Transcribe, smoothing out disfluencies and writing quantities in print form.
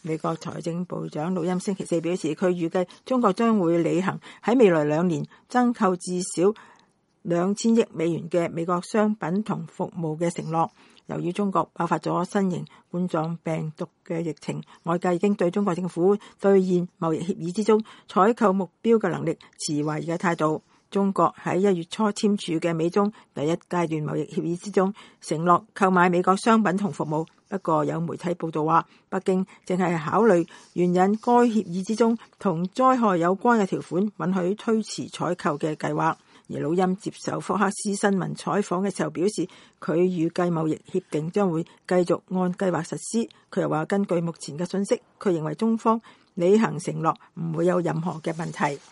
美國財政部長魯欽星期四表示，佢預計中國將會履行喺未來2年增購至少2000億美元嘅美國商品同服務嘅承諾。由於中國爆發咗新型冠狀病毒嘅疫情，外界已經對中國政府兌現貿易協議之中採購目標嘅能力持懷疑嘅態度。中國喺1月初簽署嘅美中第一階段貿易協議之中，承諾購買美國商品同服務。不過有媒體報道話，北京正係考慮援引該協議之中同災害有關嘅條款，允許推遲採購嘅計劃。而魯欽接受福克斯新聞採訪嘅時候表示，佢預計貿易協定將會繼續按計劃實施。佢又話，根據目前嘅信息，佢認為中方履行承諾唔會有任何嘅問題。